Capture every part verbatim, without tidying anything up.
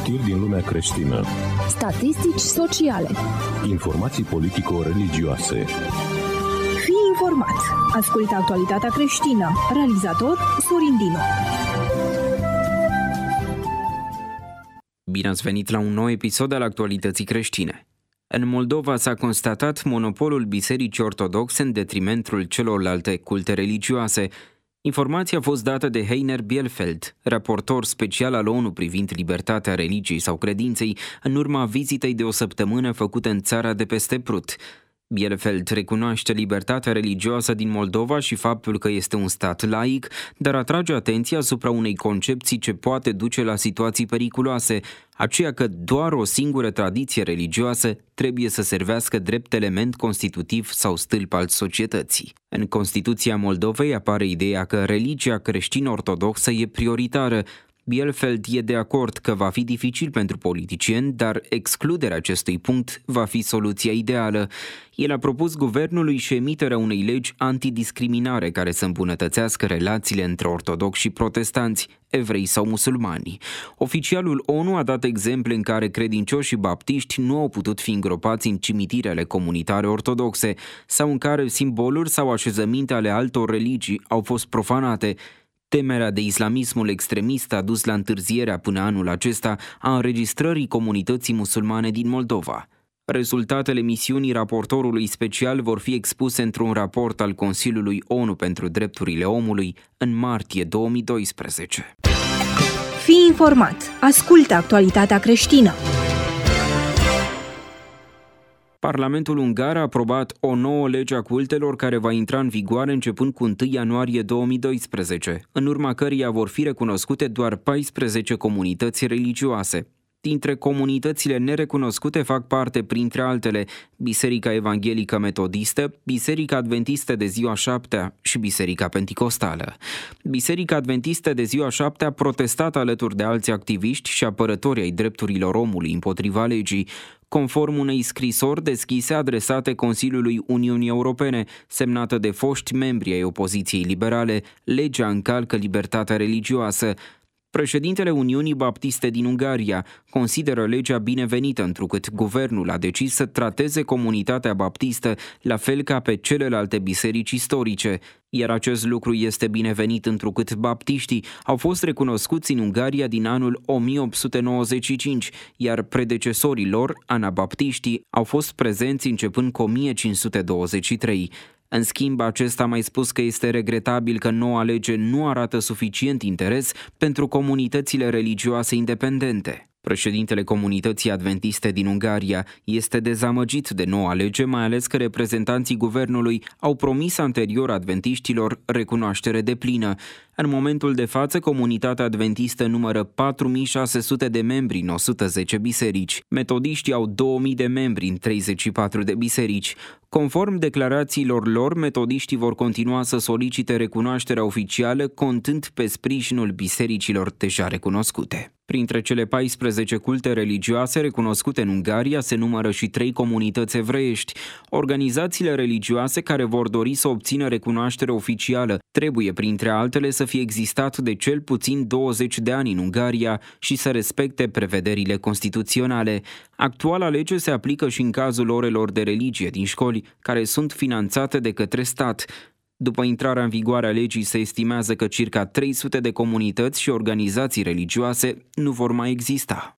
Știri din lumea creștină. Statistici sociale. Informații politico-religioase. Fii informat. Ascultă actualitatea creștină. Realizator Sorin Dinu. Bine ați venit la un nou episod al Actualității creștine. În Moldova s-a constatat monopolul Bisericii Ortodoxe în detrimentul celorlalte culte religioase. Informația a fost dată de Heiner Bielefeld, raportor special al ONU privind libertatea religiei sau credinței, în urma vizitei de o săptămână făcută în țara de peste Prut. Bielefeld recunoaște libertatea religioasă din Moldova și faptul că este un stat laic, dar atrage atenția asupra unei concepții ce poate duce la situații periculoase, aceea că doar o singură tradiție religioasă trebuie să servească drept element constitutiv sau stâlp al societății. În Constituția Moldovei apare ideea că religia creștin-ortodoxă e prioritară. Bielefeld e de acord că va fi dificil pentru politicieni, dar excluderea acestui punct va fi soluția ideală. El a propus guvernului și emiterea unei legi antidiscriminare care să îmbunătățească relațiile între ortodoxi și protestanți, evrei sau musulmani. Oficialul ONU a dat exemple în care credincioși și baptiști nu au putut fi îngropați în cimitirele comunitare ortodoxe sau în care simboluri sau așezăminte ale altor religii au fost profanate. Temerea de islamismul extremist a dus la întârzierea până anul acesta a înregistrării comunității musulmane din Moldova. Rezultatele misiunii raportorului special vor fi expuse într-un raport al Consiliului ONU pentru Drepturile Omului în martie două mii doisprezece. Fii informat. Ascultă actualitatea creștină. Parlamentul ungar a aprobat o nouă lege a cultelor care va intra în vigoare începând cu întâi ianuarie două mii doisprezece, în urma căreia vor fi recunoscute doar paisprezece comunități religioase. Dintre comunitățile nerecunoscute fac parte, printre altele, Biserica Evanghelică Metodistă, Biserica Adventistă de Ziua Șaptea și Biserica Penticostală. Biserica Adventistă de Ziua Șaptea a protestat alături de alți activiști și apărători ai drepturilor omului împotriva legii, conform unei scrisori deschise adresate Consiliului Uniunii Europene, semnată de foști membri ai opoziției liberale. Legea încalcă libertatea religioasă. Președintele Uniunii Baptiste din Ungaria consideră legea binevenită, întrucât guvernul a decis să trateze comunitatea baptistă la fel ca pe celelalte biserici istorice, iar acest lucru este binevenit întrucât baptiștii au fost recunoscuți în Ungaria din anul o mie opt sute nouăzeci și cinci, iar predecesorii lor, anabaptiștii, au fost prezenți începând cu o mie cinci sute douăzeci și trei. În schimb, acesta a mai spus că este regretabil că noua lege nu arată suficient interes pentru comunitățile religioase independente. Președintele Comunității Adventiste din Ungaria este dezamăgit de noua lege, mai ales că reprezentanții guvernului au promis anterior adventiștilor recunoaștere deplină. În momentul de față, comunitatea adventistă numără patru mii șase sute de membri în o sută zece biserici. Metodiștii au două mii de membri în treizeci și patru de biserici. Conform declarațiilor lor, metodiștii vor continua să solicite recunoașterea oficială, contând pe sprijinul bisericilor deja recunoscute. Printre cele paisprezece culte religioase recunoscute în Ungaria se numără și trei comunități evreiești. Organizațiile religioase care vor dori să obțină recunoaștere oficială trebuie, printre altele, să fie existat de cel puțin douăzeci de ani în Ungaria și să respecte prevederile constituționale. Actuala lege se aplică și în cazul orelor de religie din școli, care sunt finanțate de către stat. După intrarea în vigoare a legii, se estimează că circa trei sute de comunități și organizații religioase nu vor mai exista.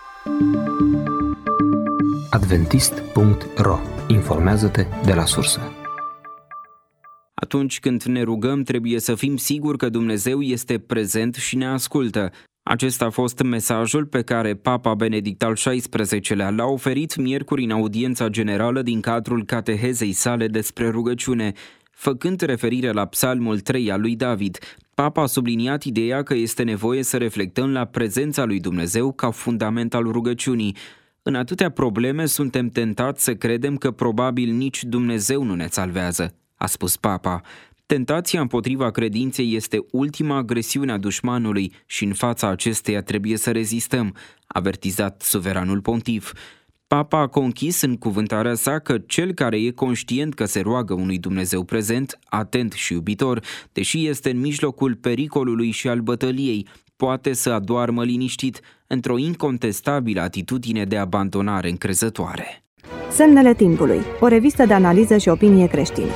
adventist punct ro. Informează-te de la sursă. Atunci când ne rugăm, trebuie să fim siguri că Dumnezeu este prezent și ne ascultă. Acesta a fost mesajul pe care Papa Benedict al șaisprezecelea l-a oferit miercuri în audiența generală din cadrul catehezei sale despre rugăciune. Făcând referire la Psalmul trei al lui David, Papa a subliniat ideea că este nevoie să reflectăm la prezența lui Dumnezeu ca fundament al rugăciunii. În atâtea probleme suntem tentați să credem că probabil nici Dumnezeu nu ne salvează, a spus Papa. Tentația împotriva credinței este ultima agresiune a dușmanului și în fața acesteia trebuie să rezistăm, a avertizat suveranul pontif. Papa a conchis în cuvântarea sa că cel care e conștient că se roagă unui Dumnezeu prezent, atent și iubitor, deși este în mijlocul pericolului și al bătăliei, poate să adoarmă liniștit într-o incontestabilă atitudine de abandonare încrezătoare. Semnele timpului, o revistă de analiză și opinie creștină.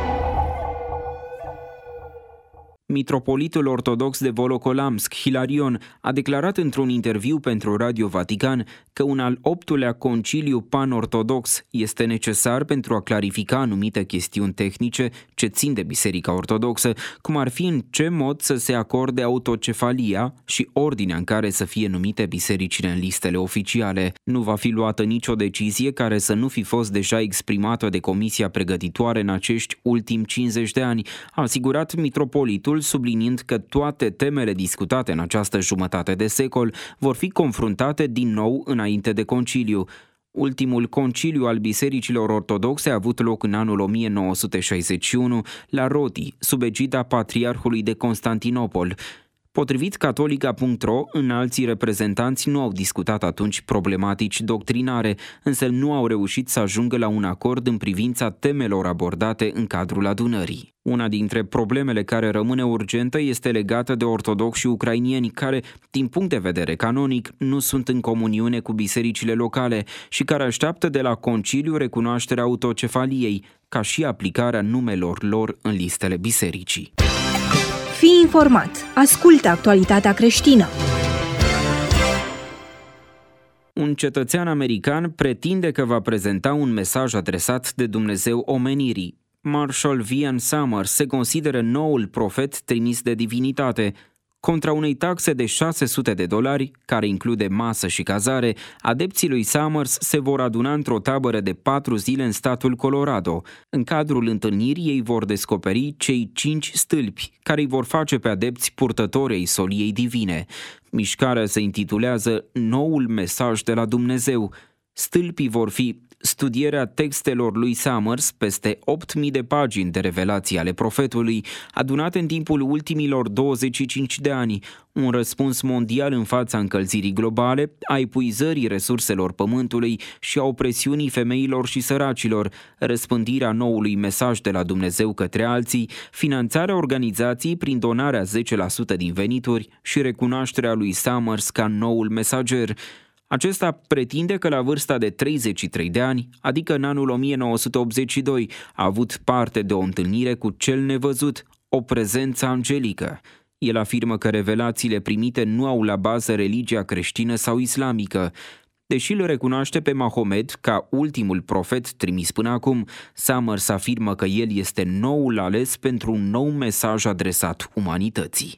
Mitropolitul ortodox de Volokolamsk, Hilarion, a declarat într-un interviu pentru Radio Vatican că un al optulea conciliu pan-ortodox este necesar pentru a clarifica anumite chestiuni tehnice ce țin de Biserica Ortodoxă, cum ar fi în ce mod să se acorde autocefalia și ordinea în care să fie numite bisericile în listele oficiale. Nu va fi luată nicio decizie care să nu fi fost deja exprimată de comisia pregătitoare în acești ultimi cincizeci de ani, a asigurat mitropolitul, subliniind că toate temele discutate în această jumătate de secol vor fi confruntate din nou înainte de conciliu. Ultimul conciliu al bisericilor ortodoxe a avut loc în anul o mie nouă sute șaizeci și unu la Rodi, sub egida patriarhului de Constantinopol. Potrivit catolica punct ro, înalții reprezentanți nu au discutat atunci problematici doctrinare, însă nu au reușit să ajungă la un acord în privința temelor abordate în cadrul adunării. Una dintre problemele care rămâne urgentă este legată de ortodoxi ucrainieni care, din punct de vedere canonic, nu sunt în comuniune cu bisericile locale și care așteaptă de la conciliu recunoașterea autocefaliei, ca și aplicarea numelor lor în listele bisericii. Fii informat. Ascultă actualitatea creștină. Un cetățean american pretinde că va prezenta un mesaj adresat de Dumnezeu omenirii. Marshall Vian Summers se consideră noul profet trimis de divinitate. Contra unei taxe de șase sute de dolari, care include masă și cazare, adepții lui Summers se vor aduna într-o tabără de patru zile în statul Colorado. În cadrul întâlnirii ei vor descoperi cei cinci stâlpi, care îi vor face pe adepți purtători ai soliei divine. Mișcarea se intitulează Noul mesaj de la Dumnezeu. Stâlpii vor fi studierea textelor lui Summers, peste opt mii de pagini de revelații ale profetului, adunate în timpul ultimilor douăzeci și cinci de ani, un răspuns mondial în fața încălzirii globale, a epuizării resurselor pământului și a opresiunii femeilor și săracilor, răspândirea noului mesaj de la Dumnezeu către alții, finanțarea organizației prin donarea zece la sută din venituri și recunoașterea lui Summers ca noul mesager. Acesta pretinde că la vârsta de treizeci și trei de ani, adică în anul o mie nouă sute optzeci și doi, a avut parte de o întâlnire cu cel nevăzut, o prezență angelică. El afirmă că revelațiile primite nu au la bază religia creștină sau islamică. Deși îl recunoaște pe Mahomed ca ultimul profet trimis până acum, Summers afirmă că el este noul ales pentru un nou mesaj adresat umanității.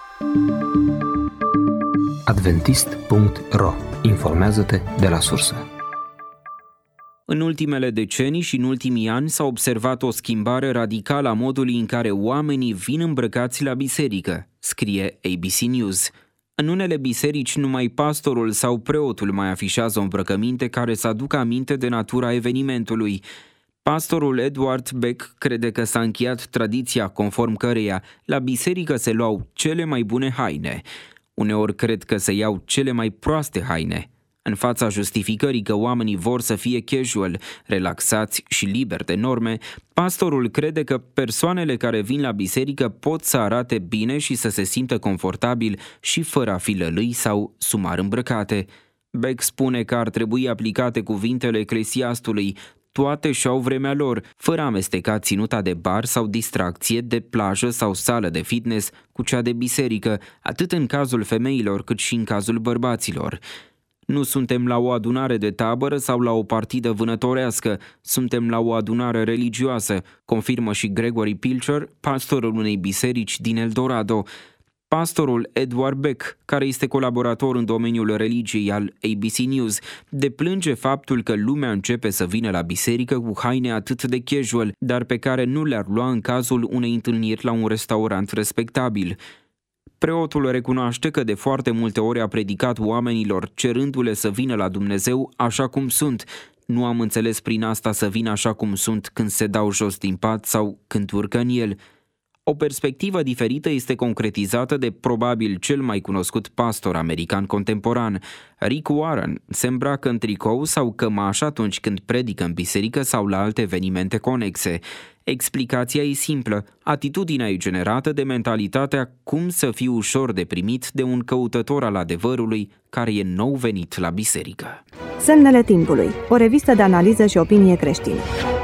adventist punct ro. Informează-te de la sursă. În ultimele decenii și în ultimii ani s-a observat o schimbare radicală a modului în care oamenii vin îmbrăcați la biserică, scrie A B C News. În unele biserici numai pastorul sau preotul mai afișează o îmbrăcăminte care să aducă aminte de natura evenimentului. Pastorul Edward Beck crede că s-a încheiat tradiția conform căreia la biserică se luau cele mai bune haine. Uneori cred că se iau cele mai proaste haine. În fața justificării că oamenii vor să fie casual, relaxați și liberi de norme, pastorul crede că persoanele care vin la biserică pot să arate bine și să se simtă confortabil și fără a fi lălâi sau sumar îmbrăcate. Beck spune că ar trebui aplicate cuvintele Eclesiastului: toate și-au vremea lor, fără a amesteca ținuta de bar sau distracție, de plajă sau sală de fitness cu cea de biserică, atât în cazul femeilor cât și în cazul bărbaților. Nu suntem la o adunare de tabără sau la o partidă vânătorească, suntem la o adunare religioasă, confirmă și Gregory Pilcher, pastorul unei biserici din Eldorado. Pastorul Edward Beck, care este colaborator în domeniul religiei al A B C News, deplânge faptul că lumea începe să vină la biserică cu haine atât de casual, dar pe care nu le-ar lua în cazul unei întâlniri la un restaurant respectabil. Preotul recunoaște că de foarte multe ori a predicat oamenilor cerându-le să vină la Dumnezeu așa cum sunt. Nu am înțeles prin asta să vină așa cum sunt când se dau jos din pat sau când urcă în el. O perspectivă diferită este concretizată de probabil cel mai cunoscut pastor american contemporan. Rick Warren se îmbracă în tricou sau cămașă atunci când predică în biserică sau la alte evenimente conexe. Explicația e simplă. Atitudinea e generată de mentalitatea cum să fii ușor de primit de un căutător al adevărului care e nou venit la biserică. Semnele timpului. O revistă de analiză și opinie creștină.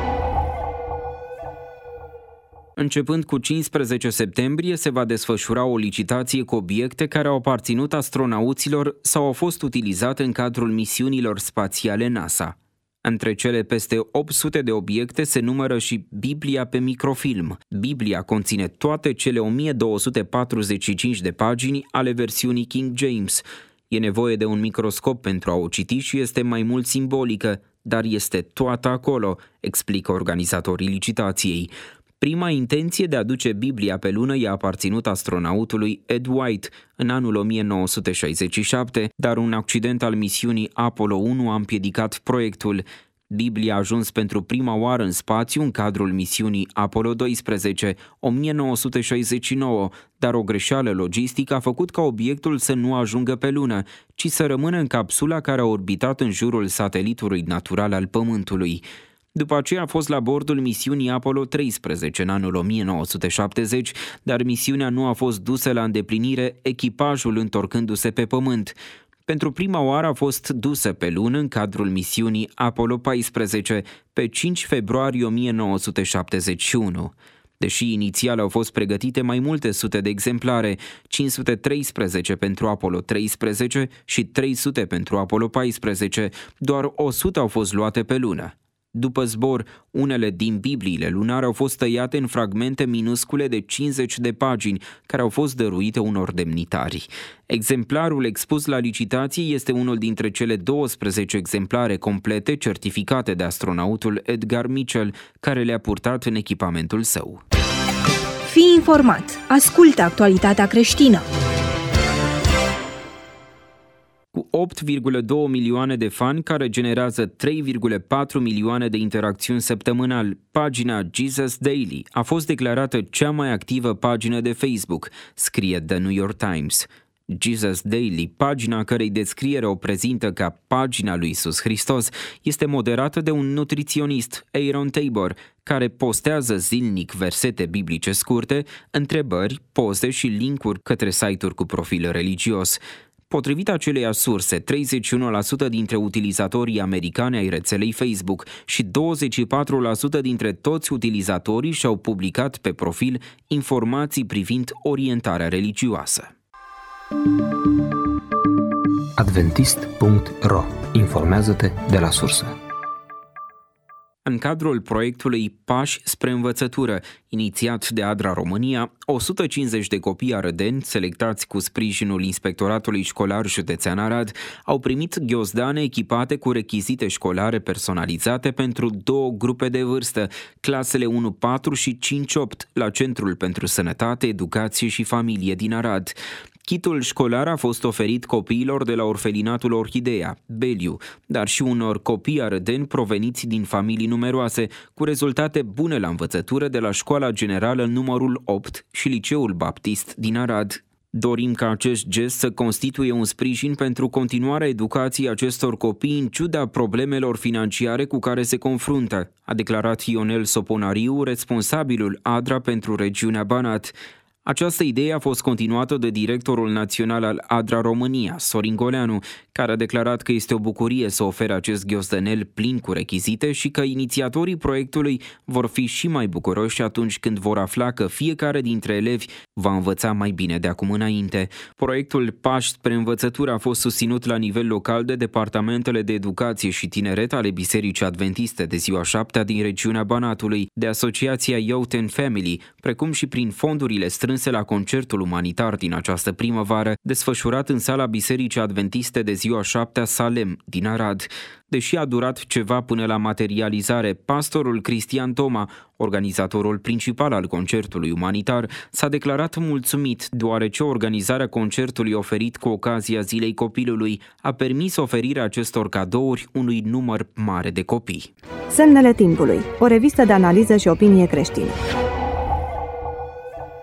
Începând cu cincisprezece septembrie se va desfășura o licitație cu obiecte care au aparținut astronauților sau au fost utilizate în cadrul misiunilor spațiale NASA. Între cele peste opt sute de obiecte se numără și Biblia pe microfilm. Biblia conține toate cele o mie două sute patruzeci și cinci de pagini ale versiunii King James. E nevoie de un microscop pentru a o citi și este mai mult simbolică, dar este toată acolo, explică organizatorii licitației. Prima intenție de a duce Biblia pe lună i-a aparținut astronautului Ed White în anul o mie nouă sute șaizeci și șapte, dar un accident al misiunii Apollo unu a împiedicat proiectul. Biblia a ajuns pentru prima oară în spațiu în cadrul misiunii Apollo doisprezece, o mie nouă sute șaizeci și nouă, dar o greșeală logistică a făcut ca obiectul să nu ajungă pe lună, ci să rămână în capsula care a orbitat în jurul satelitului natural al Pământului. După aceea a fost la bordul misiunii Apollo treisprezece în anul o mie nouă sute șaptezeci, dar misiunea nu a fost dusă la îndeplinire, echipajul întorcându-se pe Pământ. Pentru prima oară a fost dusă pe lună în cadrul misiunii Apollo paisprezece, pe cinci februarie o mie nouă sute șaptezeci și unu. Deși inițial au fost pregătite mai multe sute de exemplare, cinci sute treisprezece pentru Apollo treisprezece și trei sute pentru Apollo paisprezece, doar o sută au fost luate pe lună. După zbor, unele din Bibliile lunare au fost tăiate în fragmente minuscule de cincizeci de pagini, care au fost dăruite unor demnitari. Exemplarul expus la licitație este unul dintre cele douăsprezece exemplare complete certificate de astronautul Edgar Mitchell, care le-a purtat în echipamentul său. Fii informat. Ascultă actualitatea creștină. Cu opt virgulă doi milioane de fani care generează trei virgulă patru milioane de interacțiuni săptămânal, pagina Jesus Daily a fost declarată cea mai activă pagină de Facebook, scrie The New York Times. Jesus Daily, pagina cărei descriere o prezintă ca pagina lui Iisus Hristos, este moderată de un nutriționist, Aaron Tabor, care postează zilnic versete biblice scurte, întrebări, poze și linkuri către site-uri cu profil religios. Potrivit aceleiași surse, treizeci și unu la sută dintre utilizatorii americani ai rețelei Facebook și douăzeci și patru la sută dintre toți utilizatorii și-au publicat pe profil informații privind orientarea religioasă. adventist punct ro. Informează-te de la sursă. În cadrul proiectului Pași spre învățătură, inițiat de ADRA România, o sută cincizeci de copii arădeni, selectați cu sprijinul Inspectoratului Școlar Județean Arad, au primit ghiozdane echipate cu rechizite școlare personalizate pentru două grupe de vârstă, clasele unu patru și cinci opt, la Centrul pentru Sănătate, Educație și Familie din Arad. Kitul școlar a fost oferit copiilor de la orfelinatul Orhidea, Beliu, dar și unor copii arădeni proveniți din familii numeroase, cu rezultate bune la învățătură de la Școala Generală numărul opt și Liceul Baptist din Arad. Dorim ca acest gest să constituie un sprijin pentru continuarea educației acestor copii în ciuda problemelor financiare cu care se confruntă, a declarat Ionel Soponariu, responsabilul ADRA pentru regiunea Banat. Această idee a fost continuată de directorul național al ADRA România, Sorin Goleanu, care a declarat că este o bucurie să ofere acest ghiozdănel plin cu rechizite și că inițiatorii proiectului vor fi și mai bucuroși atunci când vor afla că fiecare dintre elevi va învăța mai bine de acum înainte. Proiectul Pași spre învățătură a fost susținut la nivel local de departamentele de educație și tineret ale Bisericii Adventiste de ziua șaptea din regiunea Banatului, de Asociația Youth and Family, precum și prin fondurile strânse la concertul umanitar din această primăvară, desfășurat în sala Bisericii Adventiste de ziua șaptea Salem din Arad. Deși a durat ceva până la materializare, pastorul Cristian Toma, organizatorul principal al concertului umanitar, s-a declarat mulțumit deoarece organizarea concertului oferit cu ocazia Zilei Copilului a permis oferirea acestor cadouri unui număr mare de copii. Semnele timpului. O revistă de analiză și opinie creștină.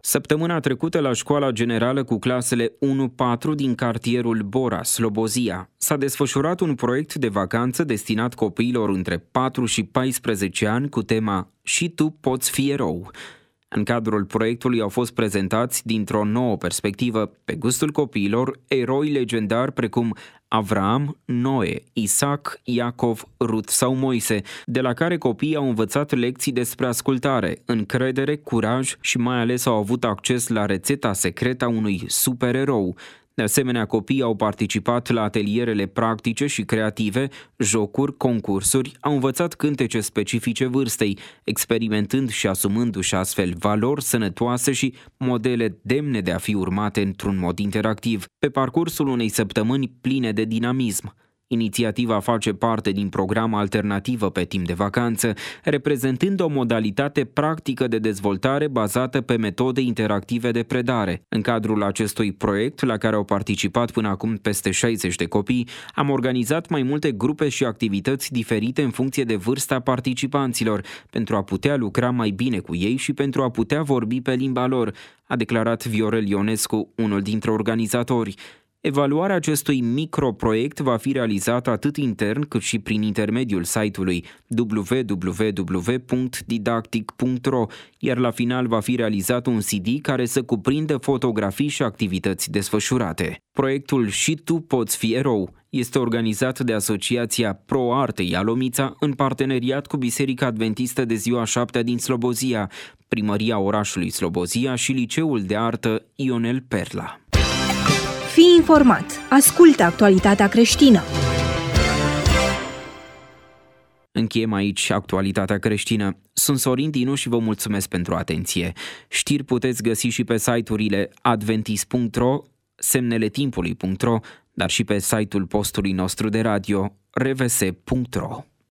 Săptămâna trecută la școala generală cu clasele unu patru din cartierul Bora, Slobozia, s-a desfășurat un proiect de vacanță destinat copiilor între patru și paisprezece ani cu tema "Și tu poți fi erou". În cadrul proiectului au fost prezentați dintr-o nouă perspectivă, pe gustul copiilor, eroi legendari precum Avram, Noe, Isaac, Iacov, Rut sau Moise, de la care copiii au învățat lecții despre ascultare, încredere, curaj și mai ales au avut acces la rețeta secretă a unui supererou. De asemenea, copiii au participat la atelierele practice și creative, jocuri, concursuri, au învățat cântece specifice vârstei, experimentând și asumându-și astfel valori sănătoase și modele demne de a fi urmate într-un mod interactiv, pe parcursul unei săptămâni pline de dinamism. Inițiativa face parte din program alternativă pe timp de vacanță, reprezentând o modalitate practică de dezvoltare bazată pe metode interactive de predare. În cadrul acestui proiect, la care au participat până acum peste șaizeci de copii, am organizat mai multe grupe și activități diferite în funcție de vârsta participanților, pentru a putea lucra mai bine cu ei și pentru a putea vorbi pe limba lor, a declarat Viorel Ionescu, unul dintre organizatori. Evaluarea acestui microproiect va fi realizată atât intern cât și prin intermediul site-ului w w w punct didactic punct r o, iar la final va fi realizat un C D care să cuprindă fotografii și activități desfășurate. Proiectul "Și tu poți fi erou" este organizat de Asociația Pro Arte Ialomița în parteneriat cu Biserica Adventistă de Ziua șaptea din Slobozia, Primăria orașului Slobozia și Liceul de Artă Ionel Perla. Fii informat. Ascultă actualitatea creștină. Încheiem aici actualitatea creștină. Sunt Sorin Dinu și vă mulțumesc pentru atenție. Știri puteți găsi și pe site-urile adventist punct r o, semnele timpului punct r o, dar și pe site-ul postului nostru de radio r v s punct r o.